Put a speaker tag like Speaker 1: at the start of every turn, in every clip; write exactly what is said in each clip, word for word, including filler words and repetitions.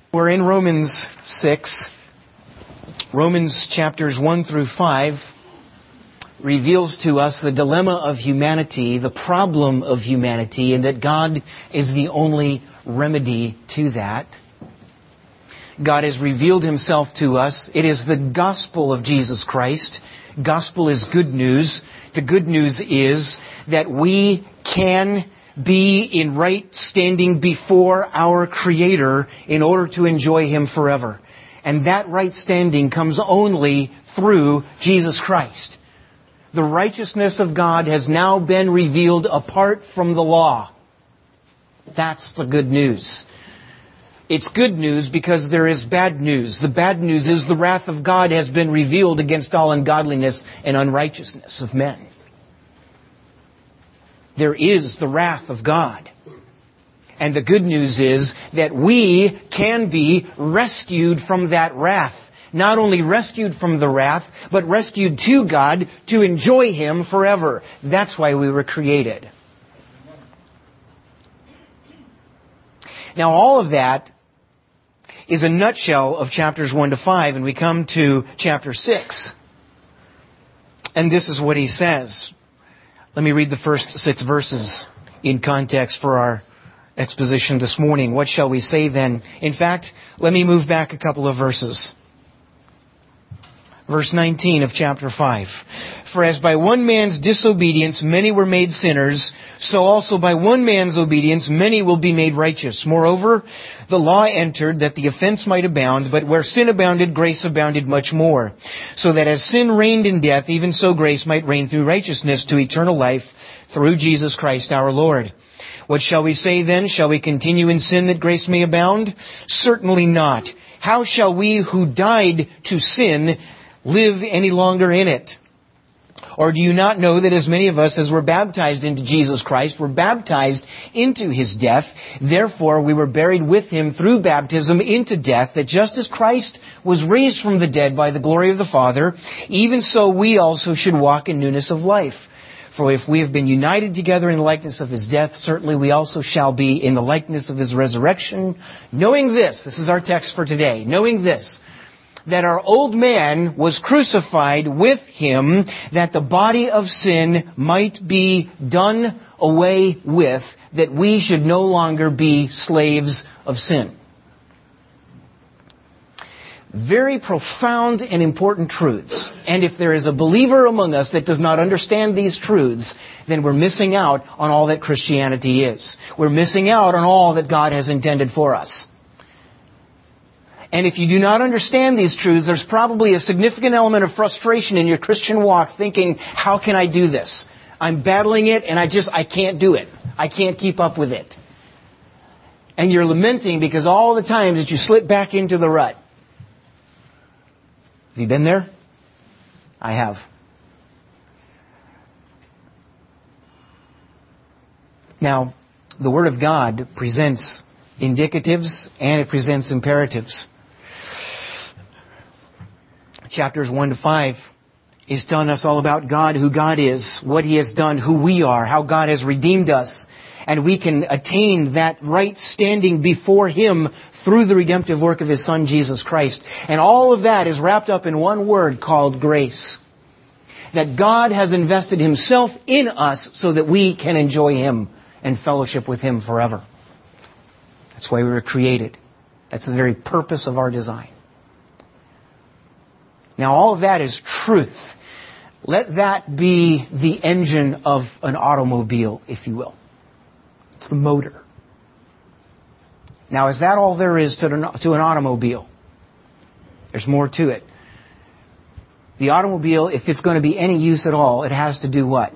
Speaker 1: We're in Romans six. Romans chapters one through five reveals to us the dilemma of humanity, the problem of humanity, and that God is the only remedy to that. God has revealed Himself to us. It is the gospel of Jesus Christ. Gospel is good news. The good news is that we can be in right standing before our Creator in order to enjoy Him forever. And that right standing comes only through Jesus Christ. The righteousness of God has now been revealed apart from the law. That's the good news. It's good news because there is bad news. The bad news is the wrath of God has been revealed against all ungodliness and unrighteousness of men. There is the wrath of God. And the good news is that we can be rescued from that wrath. Not only rescued from the wrath, but rescued to God to enjoy Him forever. That's why we were created. Now all of that is a nutshell of chapters one to five, and we come to chapter six. And this is what he says. Let me read the first six verses in context for our exposition this morning. What shall we say then? In fact, let me move back a couple of verses. Verse nineteen of chapter five. For as by one man's disobedience many were made sinners, so also by one man's obedience many will be made righteous. Moreover, the law entered that the offense might abound, but where sin abounded, grace abounded much more. So that as sin reigned in death, even so grace might reign through righteousness to eternal life through Jesus Christ our Lord. What shall we say then? Shall we continue in sin that grace may abound? Certainly not. How shall we who died to sin live any longer in it? Or do you not know that as many of us as were baptized into Jesus Christ were baptized into His death? Therefore we were buried with Him through baptism into death, that just as Christ was raised from the dead by the glory of the Father, even so we also should walk in newness of life. For if we have been united together in the likeness of His death, certainly we also shall be in the likeness of His resurrection. Knowing this, this is our text for today, knowing this, that our old man was crucified with Him, that the body of sin might be done away with, that we should no longer be slaves of sin. Very profound and important truths. And if there is a believer among us that does not understand these truths, then we're missing out on all that Christianity is. We're missing out on all that God has intended for us. And if you do not understand these truths, there's probably a significant element of frustration in your Christian walk, thinking, how can I do this? I'm battling it and I just, I can't do it. I can't keep up with it. And you're lamenting because all the times that you slip back into the rut. Have you been there? I have. Now, the Word of God presents indicatives and it presents imperatives. Chapters one to five is telling us all about God, who God is, what He has done, who we are, how God has redeemed us. And we can attain that right standing before Him through the redemptive work of His Son, Jesus Christ. And all of that is wrapped up in one word called grace. That God has invested Himself in us so that we can enjoy Him and fellowship with Him forever. That's why we were created. That's the very purpose of our design. Now all of that is truth. Let that be the engine of an automobile, if you will. It's the motor. Now is that all there is to an, to an automobile? There's more to it. The automobile, if it's going to be any use at all, it has to do what?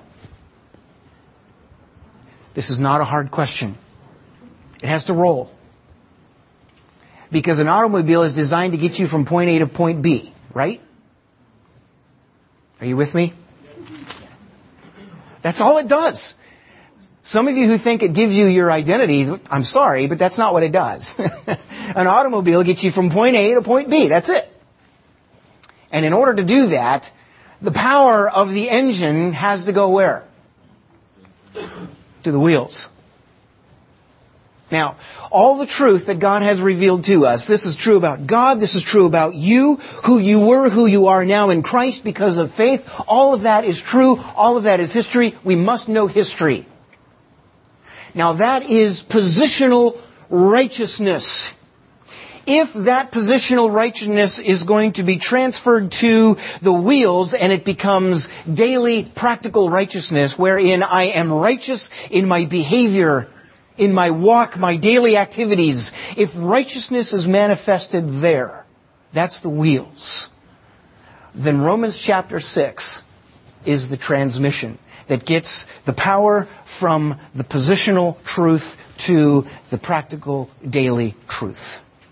Speaker 1: This is not a hard question. It has to roll. Because an automobile is designed to get you from point A to point B, right? Are you with me? That's all it does. Some of you who think it gives you your identity, I'm sorry, but that's not what it does. An automobile gets you from point A to point B. That's it. And in order to do that, the power of the engine has to go where? To the wheels. Now, all the truth that God has revealed to us, this is true about God, this is true about you, who you were, who you are now in Christ because of faith. All of that is true. All of that is history. We must know history. Now, that is positional righteousness. If that positional righteousness is going to be transferred to the wheels and it becomes daily practical righteousness, wherein I am righteous in my behavior, in my walk, my daily activities, if righteousness is manifested there, that's the wheels, then Romans chapter six is the transmission that gets the power from the positional truth to the practical daily truth.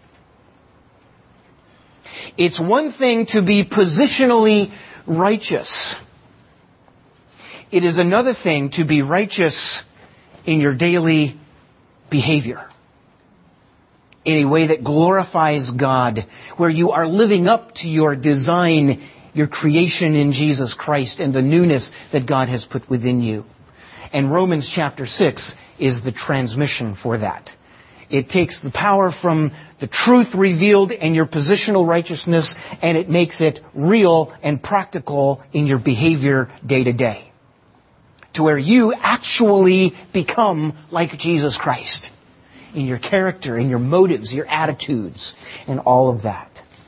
Speaker 1: It's one thing to be positionally righteous. It is another thing to be righteous in your daily behavior, in a way that glorifies God, where you are living up to your design, your creation in Jesus Christ, and the newness that God has put within you. And Romans chapter six is the transmission for that. It takes the power from the truth revealed and your positional righteousness, and it makes it real and practical in your behavior day to day, to where you actually become like Jesus Christ in your character, in your motives, your attitudes, and all of that.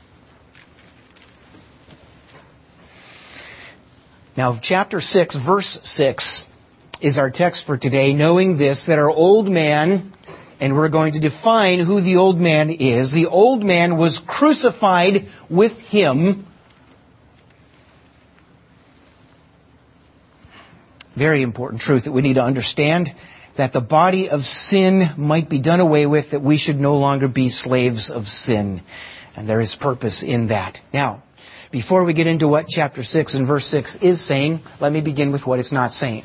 Speaker 1: Now, chapter six, verse six is our text for today, knowing this, that our old man, and we're going to define who the old man is. The old man was crucified with him. Very important truth that we need to understand, that the body of sin might be done away with, that we should no longer be slaves of sin. And there is purpose in that. Now, before we get into what chapter six and verse six is saying, let me begin with what it's not saying.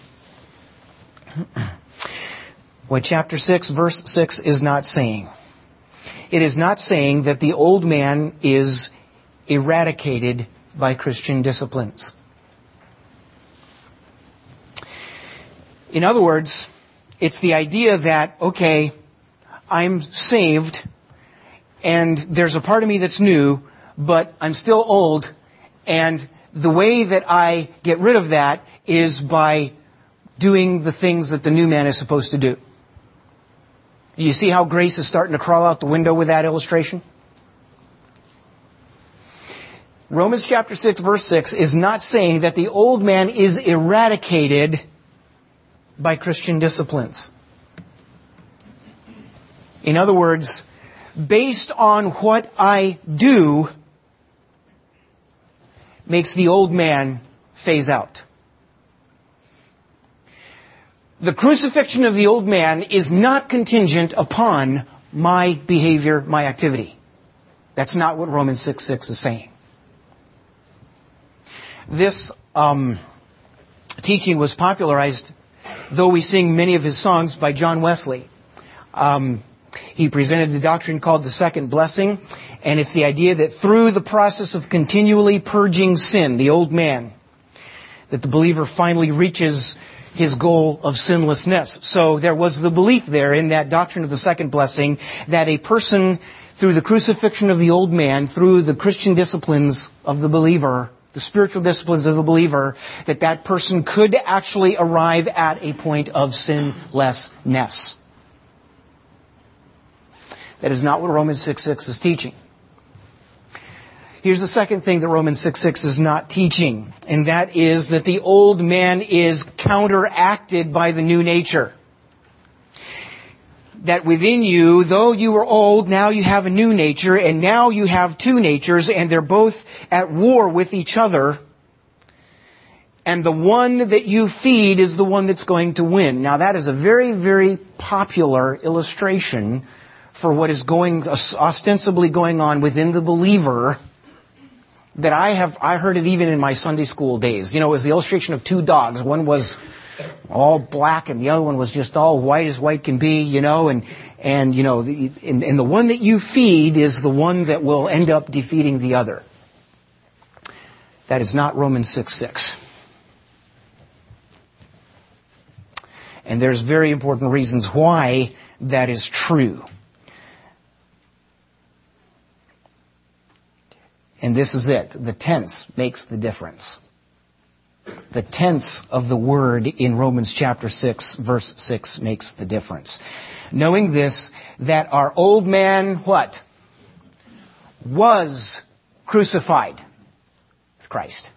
Speaker 1: What chapter six, verse six is not saying. It is not saying that the old man is eradicated by Christian disciplines. In other words, it's the idea that, okay, I'm saved, and there's a part of me that's new, but I'm still old, and the way that I get rid of that is by doing the things that the new man is supposed to do. You see how grace is starting to crawl out the window with that illustration? Romans chapter six, verse six is not saying that the old man is eradicated by Christian disciplines. In other words, based on what I do makes the old man phase out. The crucifixion of the old man is not contingent upon my behavior, my activity. That's not what Romans six six is saying. This um, teaching was popularized, though we sing many of his songs, by John Wesley. Um, he presented the doctrine called the second blessing, and it's the idea that through the process of continually purging sin, the old man, that the believer finally reaches his goal of sinlessness. So there was the belief there in that doctrine of the second blessing that a person, through the crucifixion of the old man, through the Christian disciplines of the believer, the spiritual disciplines of the believer, that that person could actually arrive at a point of sinlessness. That is not what Romans six six is teaching. Here's the second thing that Romans six six is not teaching, and that is that the old man is counteracted by the new nature. That within you, though you were old, now you have a new nature, and now you have two natures, and they're both at war with each other. And the one that you feed is the one that's going to win. Now that is a very, very popular illustration for what is going, ostensibly going on within the believer, that I have, I heard it even in my Sunday school days. You know, it was the illustration of two dogs. One was all black and the other one was just all white as white can be, you know, and, and, you know, the, and, and the one that you feed is the one that will end up defeating the other. That is not Romans six six. And there's very important reasons why that is true. And this is it. The tense makes the difference. The tense of the word in Romans chapter six, verse six makes the difference. Knowing this, that our old man, what? Was crucified with Christ.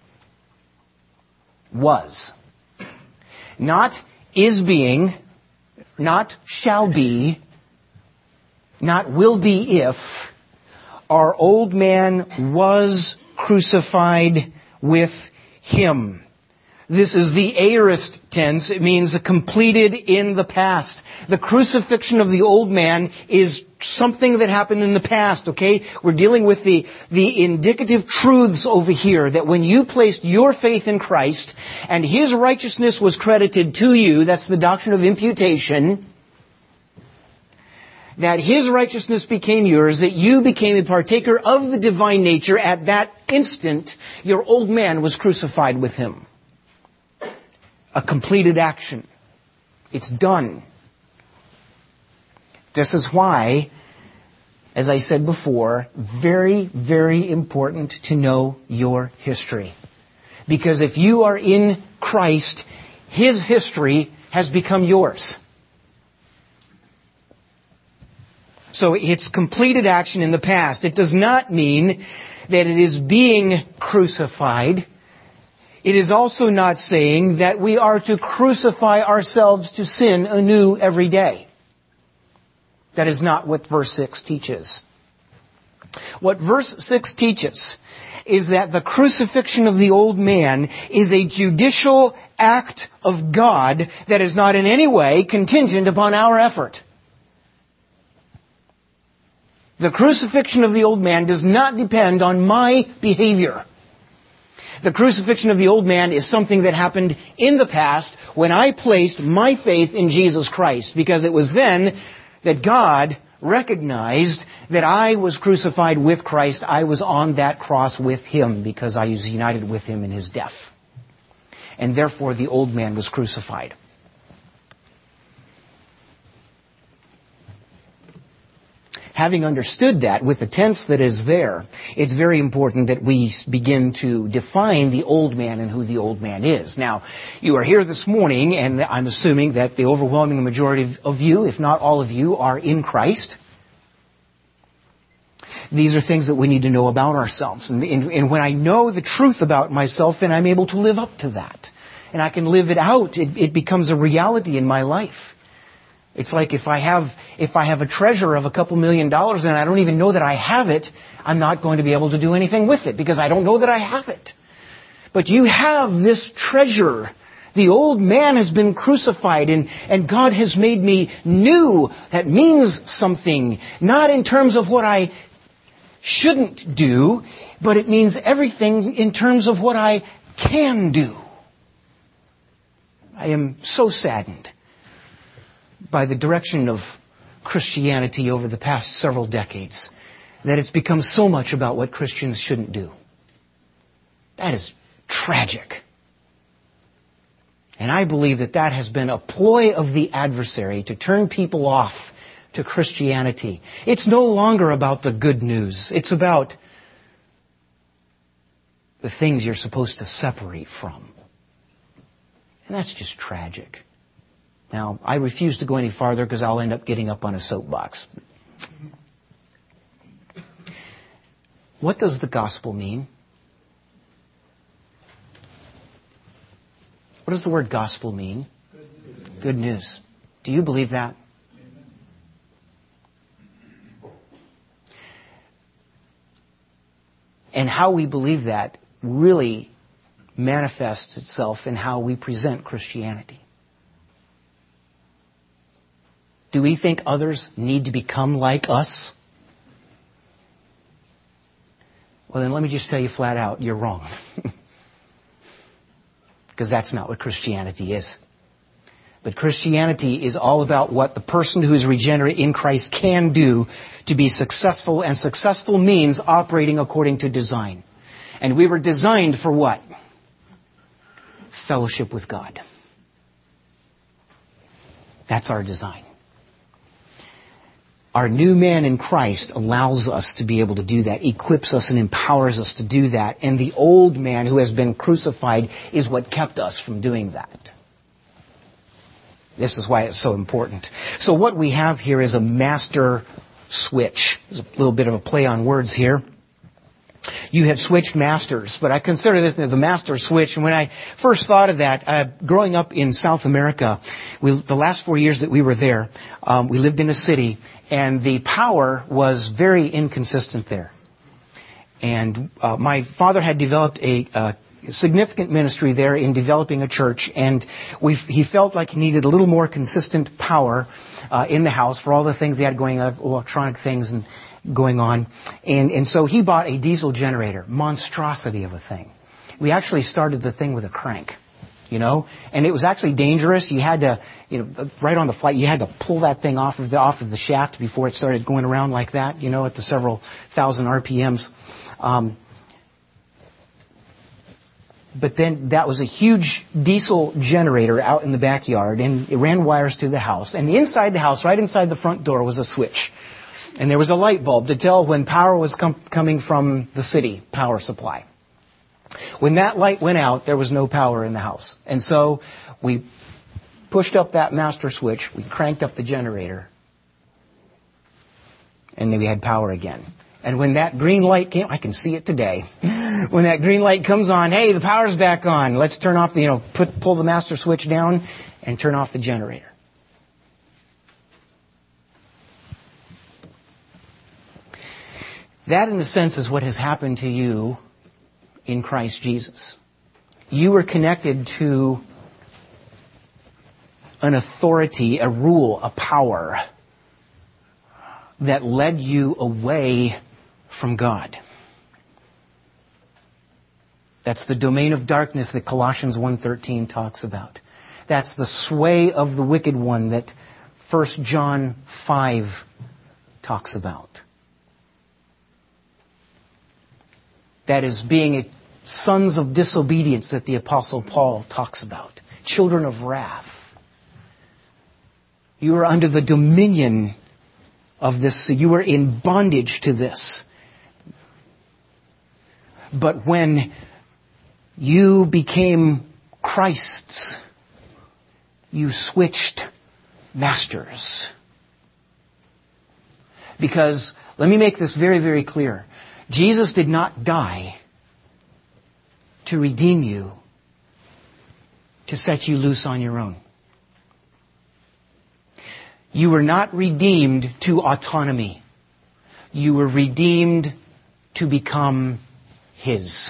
Speaker 1: Was. Not is being, not shall be, not will be if. Our old man was crucified with Him. This is the aorist tense. It means completed in the past. The crucifixion of the old man is something that happened in the past, okay? We're dealing with the, the indicative truths over here that when you placed your faith in Christ and His righteousness was credited to you, that's the doctrine of imputation, that His righteousness became yours, that you became a partaker of the divine nature. At that instant, your old man was crucified with Him. A completed action. It's done. This is why, as I said before, very, very important to know your history. Because if you are in Christ, His history has become yours. So it's completed action in the past. It does not mean that it is being crucified. It is also not saying that we are to crucify ourselves to sin anew every day. That is not what verse six teaches. What verse six teaches is that the crucifixion of the old man is a judicial act of God that is not in any way contingent upon our effort. The crucifixion of the old man does not depend on my behavior. The crucifixion of the old man is something that happened in the past when I placed my faith in Jesus Christ, because it was then that God recognized that I was crucified with Christ. I was on that cross with Him because I was united with Him in His death. And therefore the old man was crucified. Having understood that with the tense that is there, it's very important that we begin to define the old man and who the old man is. Now, you are here this morning, and I'm assuming that the overwhelming majority of you, if not all of you, are in Christ. These are things that we need to know about ourselves. And, and, and when I know the truth about myself, then I'm able to live up to that. And I can live it out. It, it becomes a reality in my life. It's like if I have if I have a treasure of a couple million dollars and I don't even know that I have it, I'm not going to be able to do anything with it because I don't know that I have it. But you have this treasure. The old man has been crucified and, and God has made me new. That means something. Not in terms of what I shouldn't do, but it means everything in terms of what I can do. I am so saddened by the direction of Christianity over the past several decades, that it's become so much about what Christians shouldn't do. That is tragic. And I believe that that has been a ploy of the adversary to turn people off to Christianity. It's no longer about the good news. It's about the things you're supposed to separate from. And that's just tragic. Now, I refuse to go any farther because I'll end up getting up on a soapbox. What does the gospel mean? What does the word gospel mean? Good news. Good news. Do you believe that? And how we believe that really manifests itself in how we present Christianity. Do we think others need to become like us? Well, then let me just tell you flat out, you're wrong. Because that's not what Christianity is. But Christianity is all about what the person who is regenerate in Christ can do to be successful. And successful means operating according to design. And we were designed for what? Fellowship with God. That's our design. Our new man in Christ allows us to be able to do that, equips us and empowers us to do that. And the old man who has been crucified is what kept us from doing that. This is why it's so important. So what we have here is a master switch. There's a little bit of a play on words here. You have switched masters, but I consider this the master switch. And when I first thought of that, uh, growing up in South America, we, the last four years that we were there, um, we lived in a city, and the power was very inconsistent there. And uh, my father had developed a uh, significant ministry there in developing a church, and we he felt like he needed a little more consistent power uh, in the house for all the things he had going on, electronic things and going on. And, and so he bought a diesel generator, monstrosity of a thing. We actually started the thing with a crank, you know, and it was actually dangerous. You had to, you know, right on the flight, you had to pull that thing off of the, off of the shaft before it started going around like that, you know, at the several thousand R P Ms. Um, but then that was a huge diesel generator out in the backyard, and it ran wires to the house. And inside the house, right inside the front door, was a switch. And there was a light bulb to tell when power was com- coming from the city power supply. When that light went out, there was no power in the house. And so we pushed up that master switch, we cranked up the generator, and then we had power again. And when that green light came, I can see it today. When that green light comes on, hey, the power's back on. Let's turn off the, you know, put, pull the master switch down and turn off the generator. That, in a sense, is what has happened to you in Christ Jesus. You were connected to an authority, a rule, a power that led you away from God. That's the domain of darkness that Colossians one thirteen talks about. That's the sway of the wicked one that First John five talks about. That is being a sons of disobedience that the Apostle Paul talks about. Children of wrath. You are under the dominion of this. You are in bondage to this. But when you became Christ's, you switched masters. Because, let me make this very, very clear. Jesus did not die to redeem you, to set you loose on your own. You were not redeemed to autonomy. You were redeemed to become His.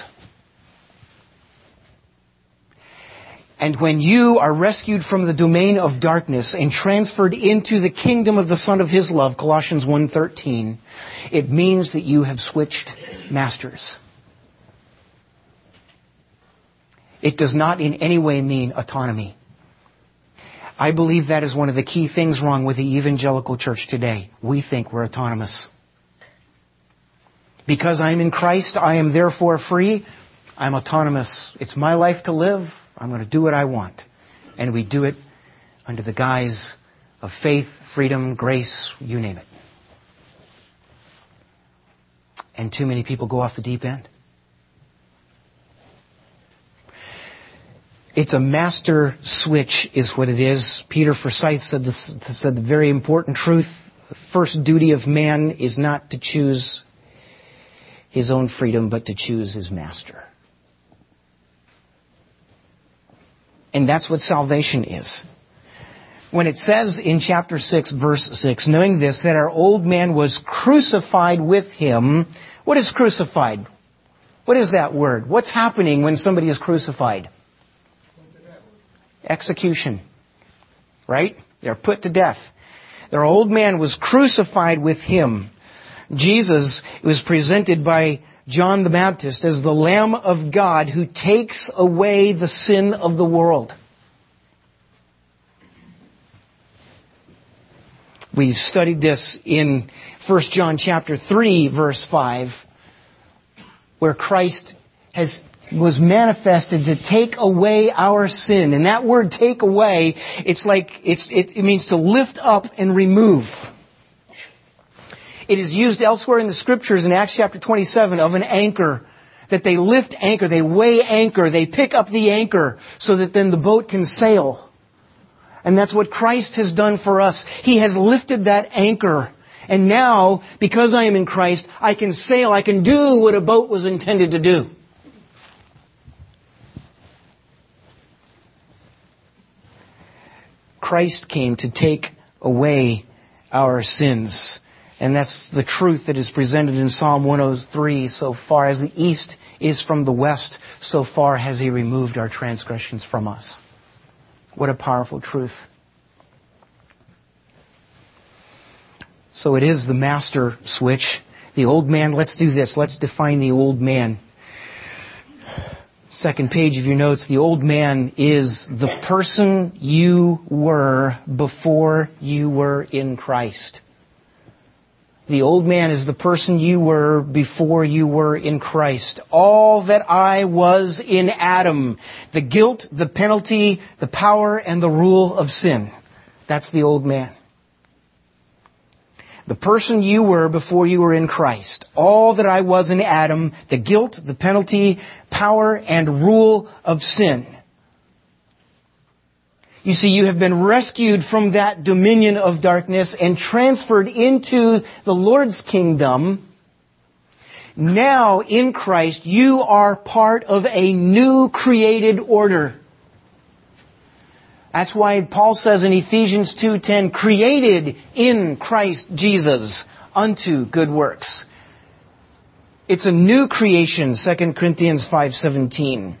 Speaker 1: And when you are rescued from the domain of darkness and transferred into the kingdom of the Son of His love, Colossians one thirteen, it means that you have switched masters. It does not in any way mean autonomy. I believe that is one of the key things wrong with the evangelical church today. We think we're autonomous. Because I'm in Christ, I am therefore free. I'm autonomous. It's my life to live. I'm going to do what I want. And we do it under the guise of faith, freedom, grace, you name it. And too many people go off the deep end. It's a master switch is what it is. Peter Forsyth said, this, said the very important truth. The first duty of man is not to choose his own freedom, but to choose his master. And that's what salvation is. When it says in chapter six, verse six, knowing this, that our old man was crucified with him. What is crucified? What is that word? What's happening when somebody is crucified? Execution. Right? They're put to death. Their old man was crucified with him. Jesus was presented by John the Baptist as the Lamb of God who takes away the sin of the world. We've studied this in First John chapter three, verse five, where Christ has was manifested to take away our sin. And that word take away, it's like it's it, it means to lift up and remove. It is used elsewhere in the Scriptures in Acts chapter twenty-seven of an anchor. That they lift anchor, they weigh anchor, they pick up the anchor so that then the boat can sail. And that's what Christ has done for us. He has lifted that anchor. And now, because I am in Christ, I can sail, I can do what a boat was intended to do. Christ came to take away our sins. And that's the truth that is presented in Psalm one oh three. So far as the east is from the west, so far has He removed our transgressions from us. What a powerful truth. So it is the master switch. The old man, let's do this. Let's define the old man. Second page of your notes, the old man is the person you were before you were in Christ. The old man is the person you were before you were in Christ. All that I was in Adam. The guilt, the penalty, the power, and the rule of sin. That's the old man. The person you were before you were in Christ. All that I was in Adam. The guilt, the penalty, power, and rule of sin. You see, you have been rescued from that dominion of darkness and transferred into the Lord's kingdom. Now, in Christ, you are part of a new created order. That's why Paul says in Ephesians two ten, created in Christ Jesus unto good works. It's a new creation, Second Corinthians five seventeen.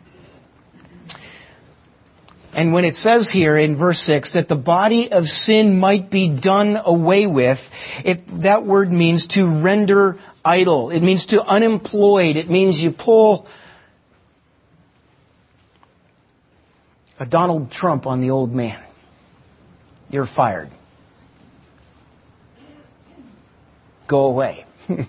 Speaker 1: And when it says here in verse six that the body of sin might be done away with, it, that word means to render idle. It means to unemployed. It means you pull a Donald Trump on the old man. You're fired. Go away.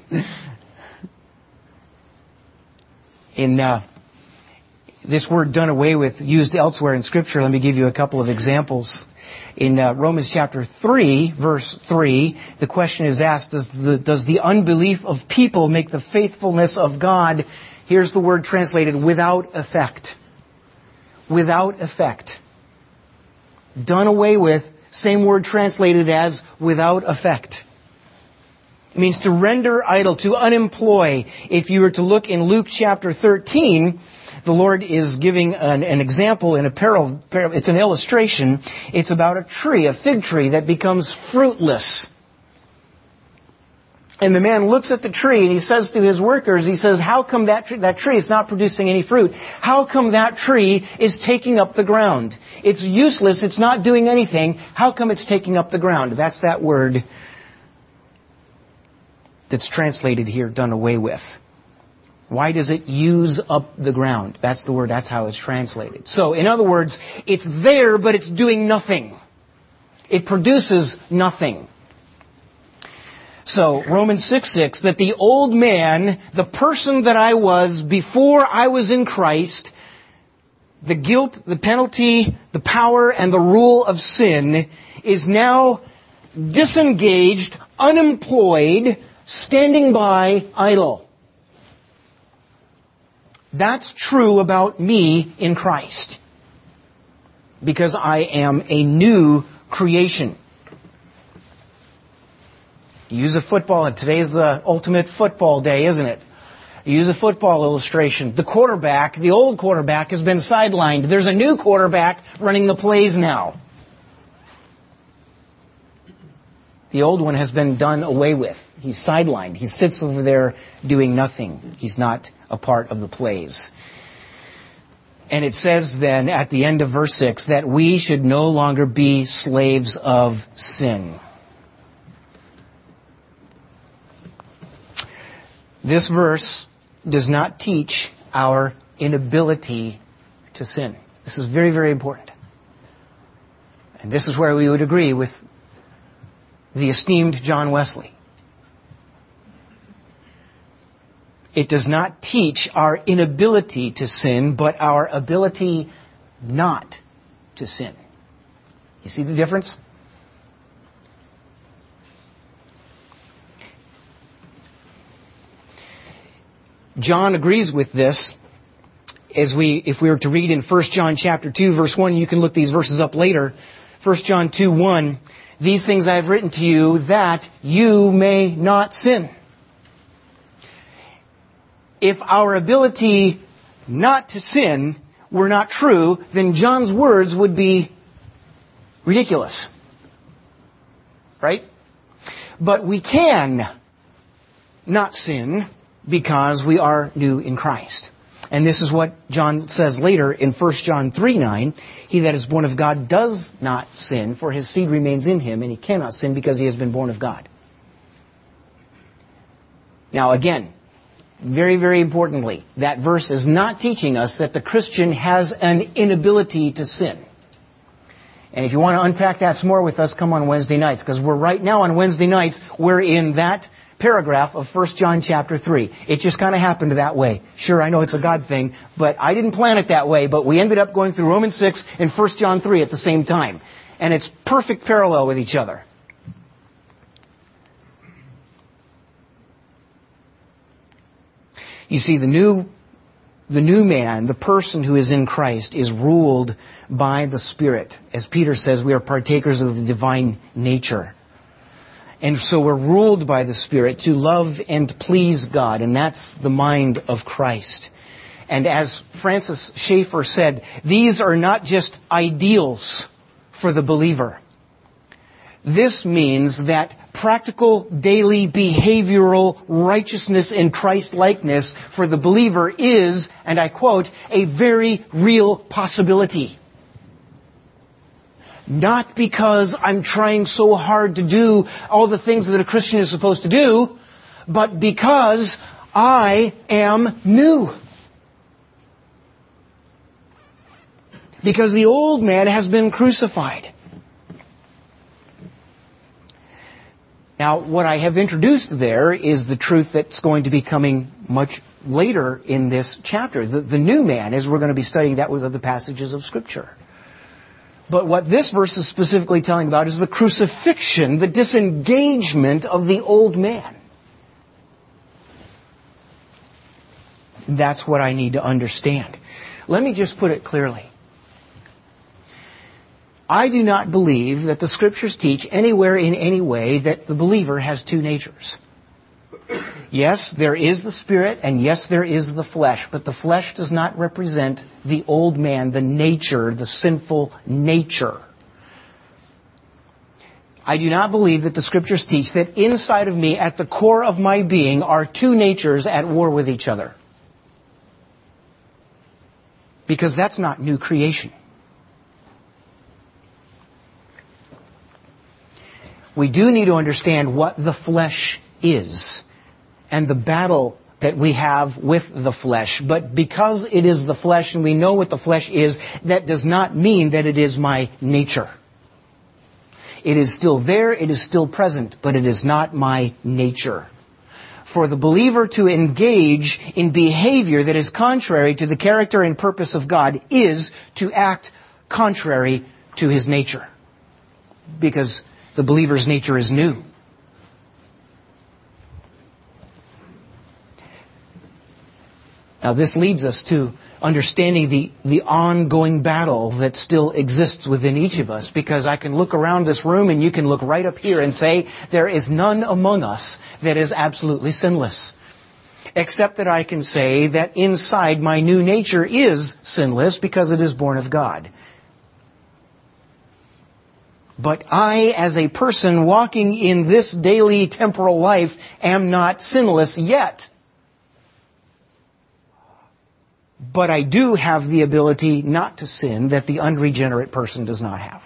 Speaker 1: in... Uh, This word done away with, used elsewhere in Scripture. Let me give you a couple of examples. In uh, Romans chapter three, verse three, the question is asked, does the, does the unbelief of people make the faithfulness of God, here's the word translated, without effect. Without effect. Done away with, same word translated as without effect. It means to render idle, to unemploy. If you were to look in Luke chapter thirteen, the Lord is giving an, an example in a parable. It's an illustration. It's about a tree, a fig tree that becomes fruitless. And the man looks at the tree and he says to his workers, he says, how come that tree, that tree is not producing any fruit? How come that tree is taking up the ground? It's useless. It's not doing anything. How come it's taking up the ground? That's that word that's translated here, done away with. Why does it use up the ground? That's the word, that's how it's translated. So, in other words, it's there, but it's doing nothing. It produces nothing. So, Romans six six, that the old man, the person that I was before I was in Christ, the guilt, the penalty, the power, and the rule of sin, is now disengaged, unemployed, standing by, idle. That's true about me in Christ. Because I am a new creation. You use a football, and today's the ultimate football day, isn't it? You use a football illustration. The quarterback, the old quarterback, has been sidelined. There's a new quarterback running the plays now. The old one has been done away with. He's sidelined. He sits over there doing nothing. He's not a part of the plays. And it says then at the end of verse six that we should no longer be slaves of sin. This verse does not teach our inability to sin. This is very, very important. And this is where we would agree with the esteemed John Wesley. It does not teach our inability to sin, but our ability not to sin. You see the difference? John agrees with this. As we, if we were to read in First John chapter two, verse one, you can look these verses up later. First John two, one, these things I have written to you that you may not sin. If our ability not to sin were not true, then John's words would be ridiculous. Right? But we can not sin because we are new in Christ. And this is what John says later in First John three, nine. He that is born of God does not sin, for his seed remains in him, and he cannot sin because he has been born of God. Now again, very, very importantly, that verse is not teaching us that the Christian has an inability to sin. And if you want to unpack that some more with us, come on Wednesday nights, because we're right now on Wednesday nights, we're in that paragraph of First John chapter three. It just kind of happened that way. Sure, I know it's a God thing, but I didn't plan it that way, but we ended up going through Romans six and First John three at the same time. And it's perfect parallel with each other. You see, the new the new man, the person who is in Christ, is ruled by the Spirit. As Peter says, we are partakers of the divine nature. And so we're ruled by the Spirit to love and please God, and that's the mind of Christ. And as Francis Schaeffer said, these are not just ideals for the believer. This means that practical, daily, behavioral righteousness in Christ-likeness for the believer is, and I quote, a very real possibility. Not because I'm trying so hard to do all the things that a Christian is supposed to do, but because I am new. Because the old man has been crucified. Now, what I have introduced there is the truth that's going to be coming much later in this chapter. The, the new man, as we're going to be studying that with other passages of Scripture. But what this verse is specifically telling about is the crucifixion, the disengagement of the old man. That's what I need to understand. Let me just put it clearly. I do not believe that the Scriptures teach anywhere in any way that the believer has two natures. Yes, there is the Spirit, and yes, there is the flesh, but the flesh does not represent the old man, the nature, the sinful nature. I do not believe that the Scriptures teach that inside of me, at the core of my being, are two natures at war with each other. Because that's not new creation. We do need to understand what the flesh is and the battle that we have with the flesh. But because it is the flesh and we know what the flesh is, that does not mean that it is my nature. It is still there, it is still present, but it is not my nature. For the believer to engage in behavior that is contrary to the character and purpose of God is to act contrary to his nature. Because the believer's nature is new. Now this leads us to understanding the, the ongoing battle that still exists within each of us. Because I can look around this room and you can look right up here and say, there is none among us that is absolutely sinless. Except that I can say that inside my new nature is sinless because it is born of God. But I, as a person walking in this daily temporal life, am not sinless yet. But I do have the ability not to sin that the unregenerate person does not have.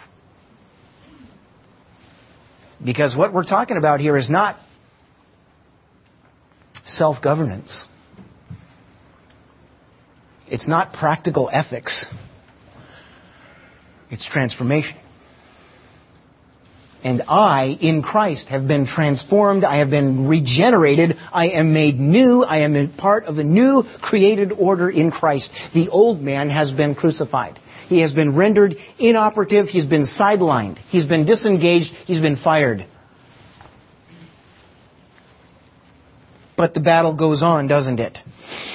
Speaker 1: Because what we're talking about here is not self-governance. It's not practical ethics. It's transformation. And I, in Christ, have been transformed. I have been regenerated. I am made new. I am a part of the new created order in Christ. The old man has been crucified. He has been rendered inoperative. He's been sidelined. He's been disengaged. He's been fired. But the battle goes on, doesn't it?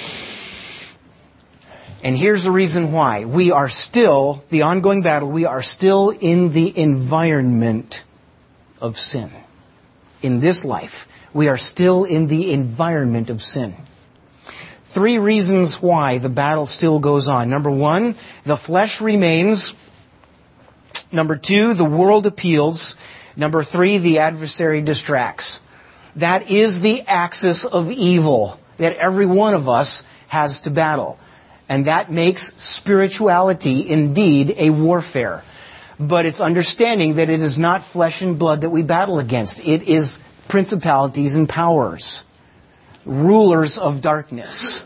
Speaker 1: And here's the reason why. We are still, the ongoing battle, we are still in the environment of sin. In this life, we are still in the environment of sin. Three reasons why the battle still goes on. Number one, the flesh remains. Number two, the world appeals. Number three, the adversary distracts. That is the axis of evil that every one of us has to battle. And that makes spirituality indeed a warfare. But it's understanding that it is not flesh and blood that we battle against. It is principalities and powers, rulers of darkness.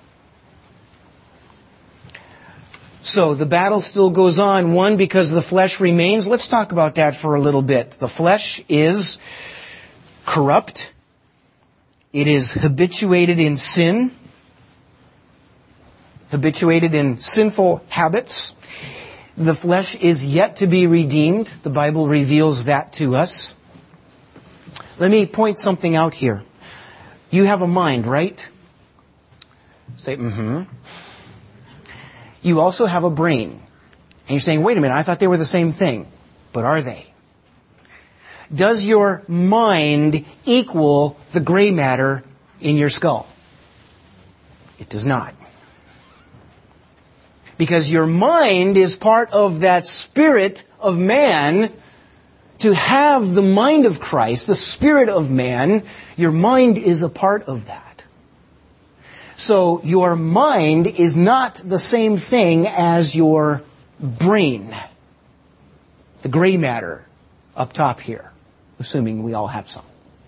Speaker 1: So the battle still goes on. One, because the flesh remains. Let's talk about that for a little bit. The flesh is corrupt. It is habituated in sin. Habituated in sinful habits. The flesh is yet to be redeemed. The Bible reveals that to us. Let me point something out here. You have a mind, right? Say, mm-hmm. You also have a brain. And you're saying, wait a minute, I thought they were the same thing. But are they? Does your mind equal the gray matter in your skull? It does not. Because your mind is part of that spirit of man. To have the mind of Christ, the spirit of man, your mind is a part of that. So your mind is not the same thing as your brain. The gray matter up top here, assuming we all have some.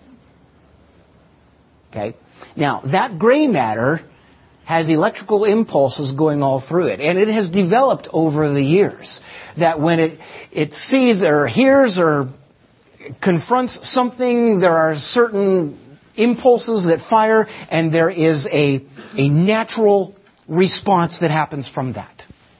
Speaker 1: Okay? Now, that gray matter has electrical impulses going all through it. And it has developed over the years that when it, it sees or hears or confronts something, there are certain impulses that fire, and there is a, a natural response that happens from that.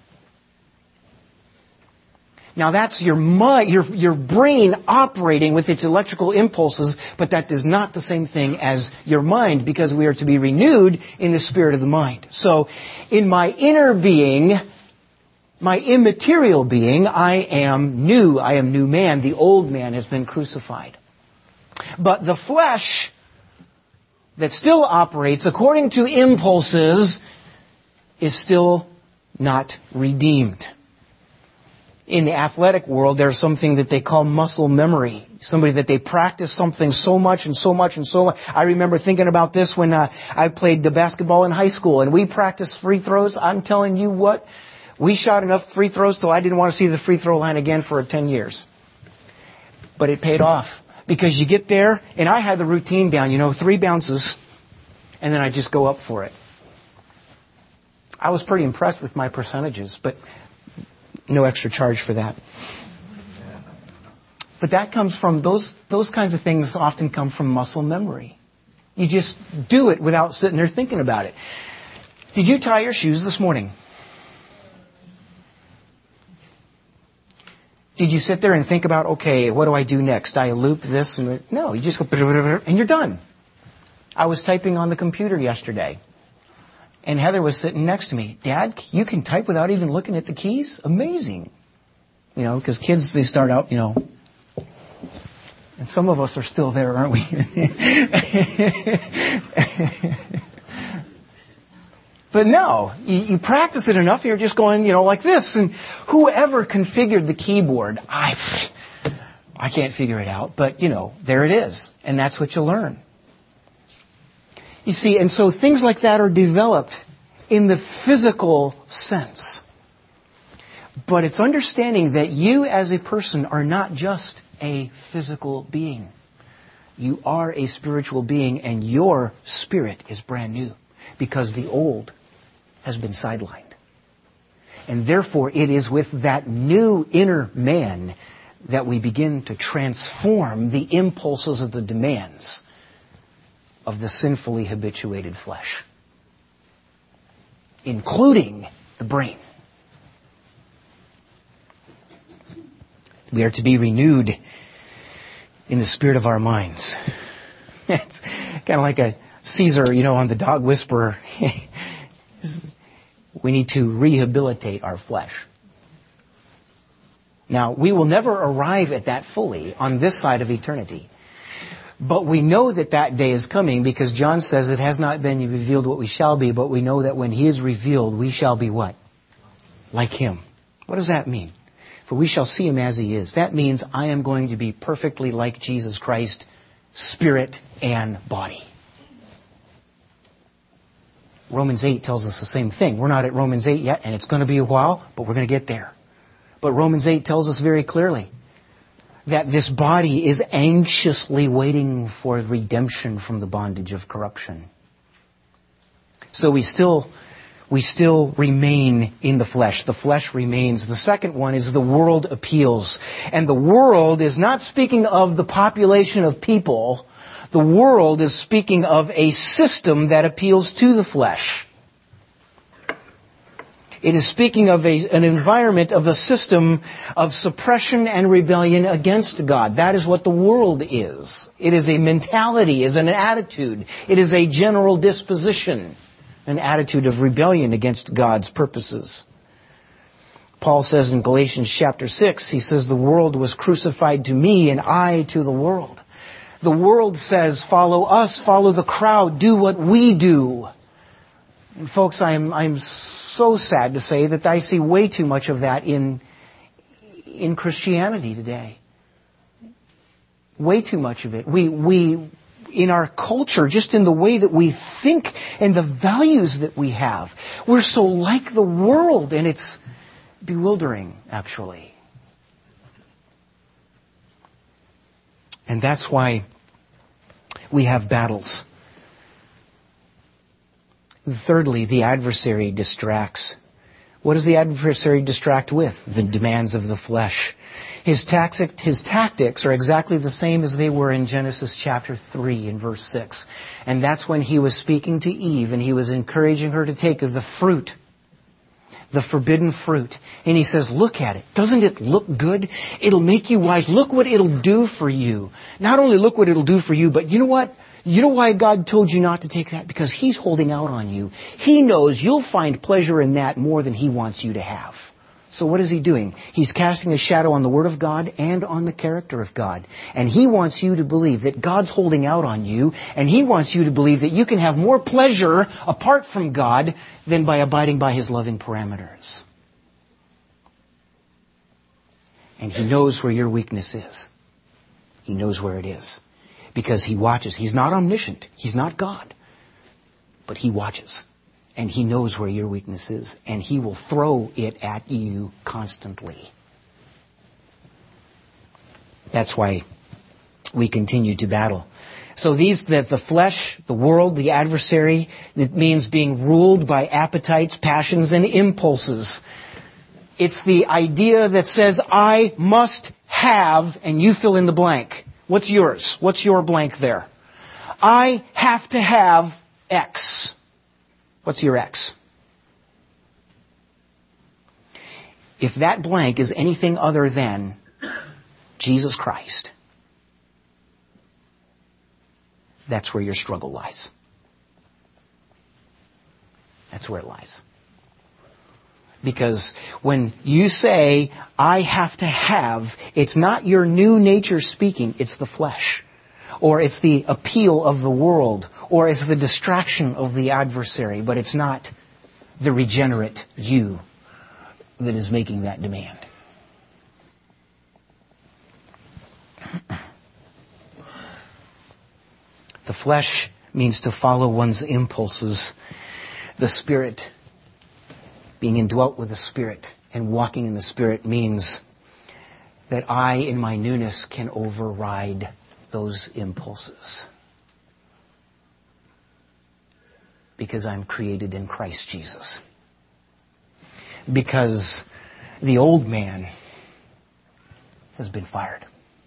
Speaker 1: Now that's your mind, your, your brain operating with its electrical impulses, but that is not the same thing as your mind, because we are to be renewed in the spirit of the mind. So, in my inner being, my immaterial being, I am new. I am new man. The old man has been crucified. But the flesh that still operates according to impulses is still not redeemed. In the athletic world, there's something that they call muscle memory. Somebody that they practice something so much and so much and so much. I remember thinking about this when uh, I played the basketball in high school, and we practiced free throws. I'm telling you what, we shot enough free throws till I didn't want to see the free throw line again for ten years. But it paid off. Because you get there, and I had the routine down, you know, three bounces, and then I just go up for it. I was pretty impressed with my percentages, but no extra charge for that. But that comes from, those those kinds of things often come from muscle memory. You just do it without sitting there thinking about it. Did you tie your shoes this morning? Did you sit there and think about, okay, what do I do next? I loop this and... No, you just go... and you're done. I was typing on the computer yesterday. And Heather was sitting next to me. Dad, you can type without even looking at the keys? Amazing. You know, because kids, they start out, you know... And some of us are still there, aren't we? But no, you, you practice it enough, you're just going, you know, like this. And whoever configured the keyboard, I, I can't figure it out. But, you know, there it is. And that's what you learn. You see, and so things like that are developed in the physical sense. But it's understanding that you as a person are not just a physical being. You are a spiritual being, and your spirit is brand new. Because the old has been sidelined. And therefore, it is with that new inner man that we begin to transform the impulses of the demands of the sinfully habituated flesh, including the brain. We are to be renewed in the spirit of our minds. It's kind of like a Caesar, you know, on the Dog Whisperer. We need to rehabilitate our flesh. Now, we will never arrive at that fully on this side of eternity. But we know that that day is coming because John says it has not been revealed what we shall be, but we know that when He is revealed, we shall be what? Like Him. What does that mean? For we shall see Him as He is. That means I am going to be perfectly like Jesus Christ, spirit and body. Romans eight tells us the same thing. We're not at Romans eight yet, and it's going to be a while, but we're going to get there. But Romans eight tells us very clearly that this body is anxiously waiting for redemption from the bondage of corruption. So we still, we still remain in the flesh. The flesh remains. The second one is the world appeals. And the world is not speaking of the population of people. The world is speaking of a system that appeals to the flesh. It is speaking of a, an environment of a system of suppression and rebellion against God. That is what the world is. It is a mentality, it is an attitude. It is a general disposition, an attitude of rebellion against God's purposes. Paul says in Galatians chapter six, he says, the world was crucified to me and I to the world. The world says, follow us, follow the crowd, do what we do. And folks, I'm, I'm so sad to say that I see way too much of that in, in Christianity today. Way too much of it. We, we, in our culture, just in the way that we think and the values that we have, we're so like the world, and it's bewildering, actually. And that's why we have battles. Thirdly, the adversary distracts. What does the adversary distract with? The demands of the flesh. His, taxic, his tactics are exactly the same as they were in Genesis chapter three and verse six. And that's when he was speaking to Eve and he was encouraging her to take of the fruit, the forbidden fruit. And he says, look at it. Doesn't it look good? It'll make you wise. Look what it'll do for you. Not only look what it'll do for you, but you know what? You know why God told you not to take that? Because He's holding out on you. He knows you'll find pleasure in that more than He wants you to have. So what is He doing? He's casting a shadow on the Word of God and on the character of God. And He wants you to believe that God's holding out on you, and He wants you to believe that you can have more pleasure apart from God than by abiding by His loving parameters. And He knows where your weakness is. He knows where it is. Because He watches. He's not omniscient. He's not God. But He watches. And He knows where your weakness is. And He will throw it at you constantly. That's why we continue to battle. So these, that the flesh, the world, the adversary, it means being ruled by appetites, passions, and impulses. It's the idea that says, I must have, and you fill in the blank. What's yours? What's your blank there? I have to have X. What's your X? If that blank is anything other than Jesus Christ, that's where your struggle lies. That's where it lies. Because when you say, I have to have, it's not your new nature speaking, it's the flesh. Or it's the appeal of the world. Or it's the distraction of the adversary. But it's not the regenerate you that is making that demand. The flesh means to follow one's impulses. The Spirit, being indwelt with the Spirit and walking in the Spirit, means that I, in my newness, can override those impulses. Because I'm created in Christ Jesus. Because the old man has been fired.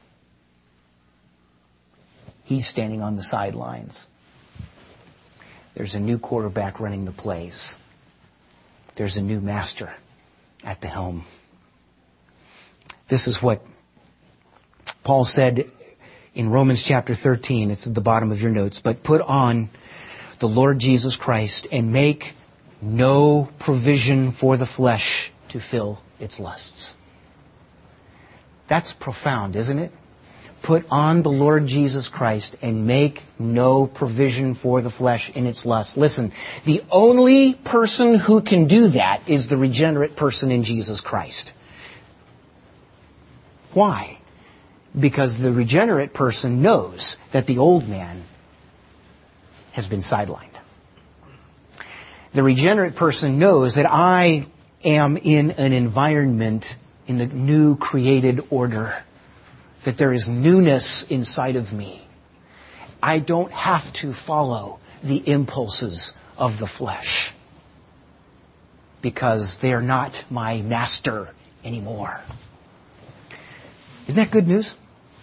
Speaker 1: He's standing on the sidelines. There's a new quarterback running the plays. There's a new master at the helm. This is what Paul said in Romans chapter thirteen. It's at the bottom of your notes. But put on the Lord Jesus Christ and make no provision for the flesh to fill its lusts. That's profound, isn't it? Put on the Lord Jesus Christ and make no provision for the flesh in its lust. Listen, the only person who can do that is the regenerate person in Jesus Christ. Why? Because the regenerate person knows that the old man has been sidelined. The regenerate person knows that I am in an environment in the new created order, that there is newness inside of me. I don't have to follow the impulses of the flesh because they are not my master anymore. Isn't that good news?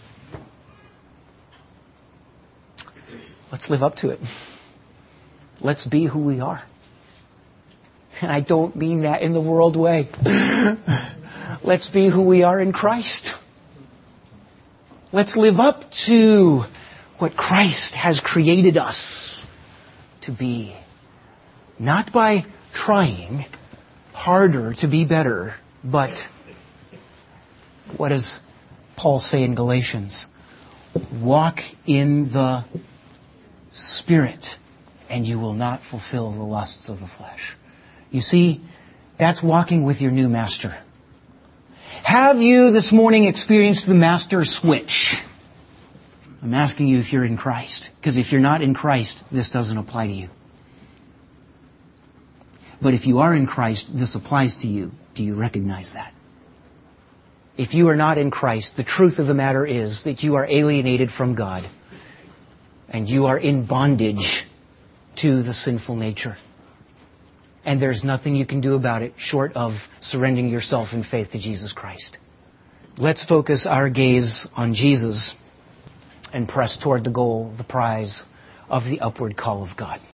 Speaker 1: Let's live up to it. Let's be who we are. And I don't mean that in the world way. Let's be who we are in Christ. Let's live up to what Christ has created us to be. Not by trying harder to be better, but what does Paul say in Galatians? Walk in the Spirit, and you will not fulfill the lusts of the flesh. You see, that's walking with your new master. Have you this morning experienced the master switch? I'm asking you if you're in Christ. Because if you're not in Christ, this doesn't apply to you. But if you are in Christ, this applies to you. Do you recognize that? If you are not in Christ, the truth of the matter is that you are alienated from God. And you are in bondage to the sinful nature. And there's nothing you can do about it short of surrendering yourself in faith to Jesus Christ. Let's focus our gaze on Jesus and press toward the goal, the prize of the upward call of God.